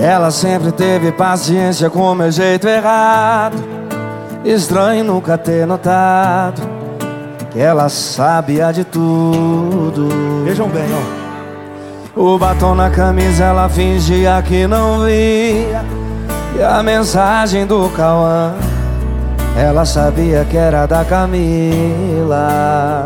Ela sempre teve paciência com meu jeito errado. Estranho nunca ter notado que ela sabia de tudo. Vejam bem, ó. O batom na camisa ela fingia que não via, e a mensagem do Cauã ela sabia que era da Camila.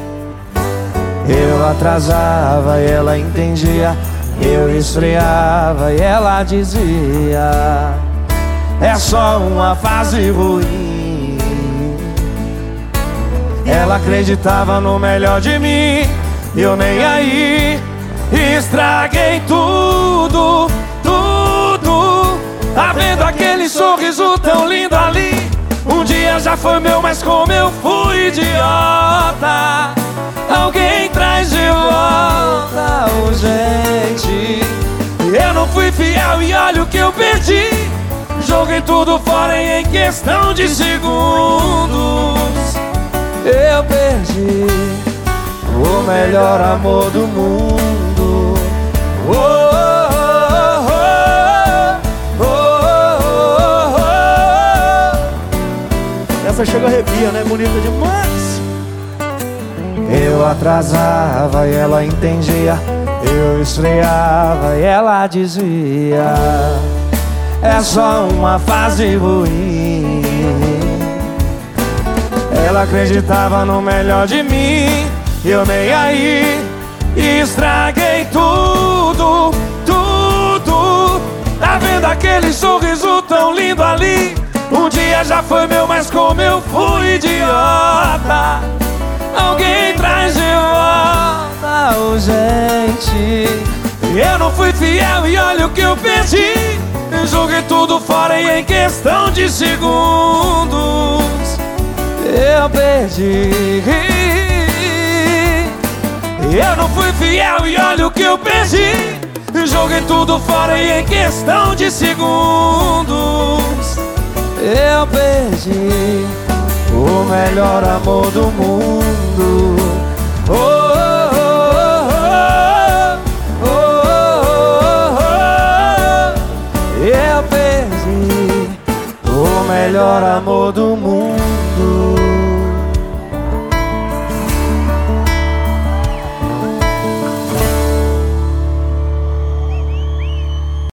Eu atrasava e ela entendia. Eu esfriava e ela dizia: é só uma fase ruim. Ela acreditava no melhor de mim, eu nem aí. Estraguei tudo, tudo. Tá vendo aquele sorriso tão lindo ali? Um dia já foi meu, mas como eu fui idiota. Alguém traz de volta, urgente. Eu não fui fiel e olha o que eu perdi. Joguei tudo fora em questão de segundos. Eu perdi o melhor amor do mundo. Oh, oh, oh, oh, oh, oh. Essa chega arrepia, né? Bonita demais. Eu atrasava e ela entendia. Eu esfriava e ela dizia: é só uma fase ruim. Ela acreditava no melhor de mim, eu nem aí. Estraguei tudo, tudo. Tá vendo aquele sorriso tão lindo ali? Um dia já foi meu, mas como eu fui idiota. Alguém traz de volta, urgente. Eu não fui fiel e olha o que eu perdi. Joguei tudo fora e em questão de segundos eu perdi. Eu não fui fiel e olha o que eu perdi. Joguei tudo fora e em questão de segundos eu perdi o melhor amor do mundo. Oh, oh, oh, oh, oh, oh. Eu perdi o melhor amor do mundo.